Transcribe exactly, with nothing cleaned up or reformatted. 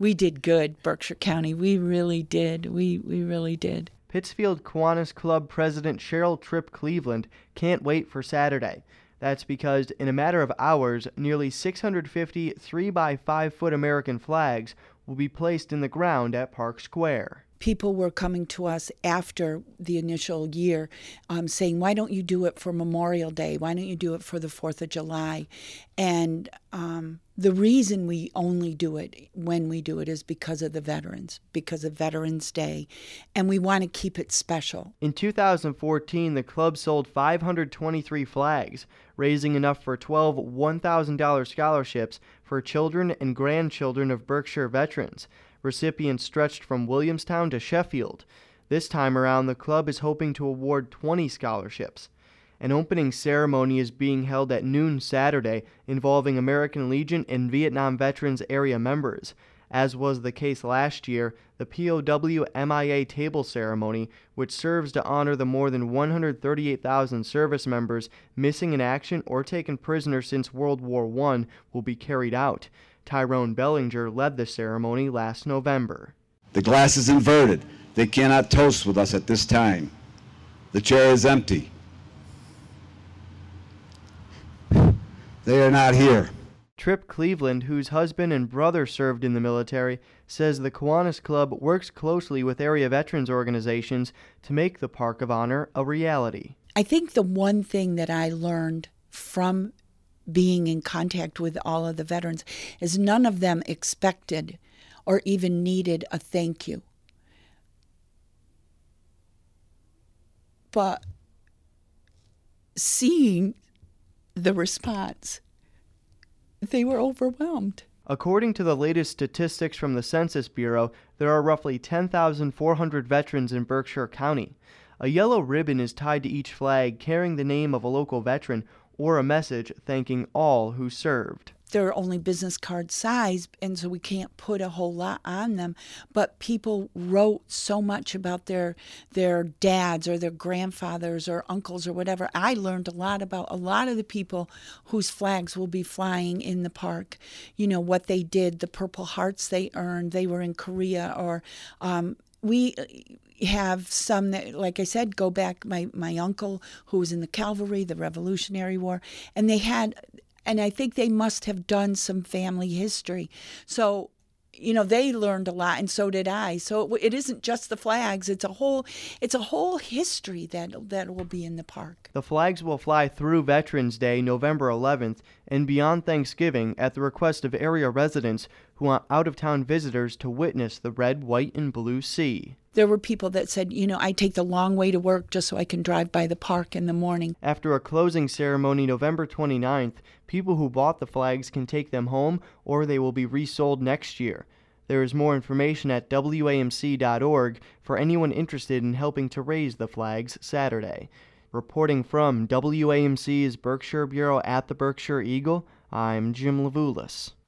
We did good, Berkshire County. We really did. We, we really did. Pittsfield Kiwanis Club President Cheryl Tripp Cleveland can't wait for Saturday. That's because in a matter of hours, nearly six hundred fifty three by five foot American flags will be placed in the ground at Park Square. People were coming to us after the initial year um, saying, why don't you do it for Memorial Day? Why don't you do it for the fourth of July? And um, the reason we only do it when we do it is because of the veterans, because of Veterans Day, and we want to keep it special. In two thousand fourteen, the club sold five hundred twenty-three flags, raising enough for twelve one thousand dollars scholarships for children and grandchildren of Berkshire veterans. Recipients stretched from Williamstown to Sheffield. This time around, the club is hoping to award twenty scholarships. An opening ceremony is being held at noon Saturday involving American Legion and Vietnam Veterans area members. As was the case last year, the P O W M I A table ceremony, which serves to honor the more than one hundred thirty-eight thousand service members missing in action or taken prisoner since World War One, will be carried out. Tyrone Bellinger led the ceremony last November. The glass is inverted. They cannot toast with us at this time. The chair is empty. They are not here. Tripp Cleveland, whose husband and brother served in the military, says the Kiwanis Club works closely with area veterans organizations to make the Park of Honor a reality. I think the one thing that I learned from being in contact with all of the veterans is none of them expected or even needed a thank you. But seeing the response, they were overwhelmed. According to the latest statistics from the Census Bureau, there are roughly ten thousand four hundred veterans in Berkshire County. A yellow ribbon is tied to each flag carrying the name of a local veteran or a message thanking all who served. They're only business card size, and so we can't put a whole lot on them. But people wrote so much about their their dads or their grandfathers or uncles or whatever. I learned a lot about a lot of the people whose flags will be flying in the park. You know, what they did, the Purple Hearts they earned. They were in Korea, or um, we have some that, like I said, go back. My, my uncle who was in the cavalry, the Revolutionary War, and they had... And I think they must have done some family history. So, you know, they learned a lot, and so did I. So it isn't just the flags. It's a whole it's a whole history that, that will be in the park. The flags will fly through Veterans Day, November eleventh, and beyond Thanksgiving at the request of area residents who want out-of-town visitors to witness the red, white, and blue sea. There were people that said, you know, I take the long way to work just so I can drive by the park in the morning. After a closing ceremony November twenty-ninth, people who bought the flags can take them home or they will be resold next year. There is more information at W A M C dot org for anyone interested in helping to raise the flags Saturday. Reporting from W A M C's Berkshire Bureau at the Berkshire Eagle, I'm Jim Levulis.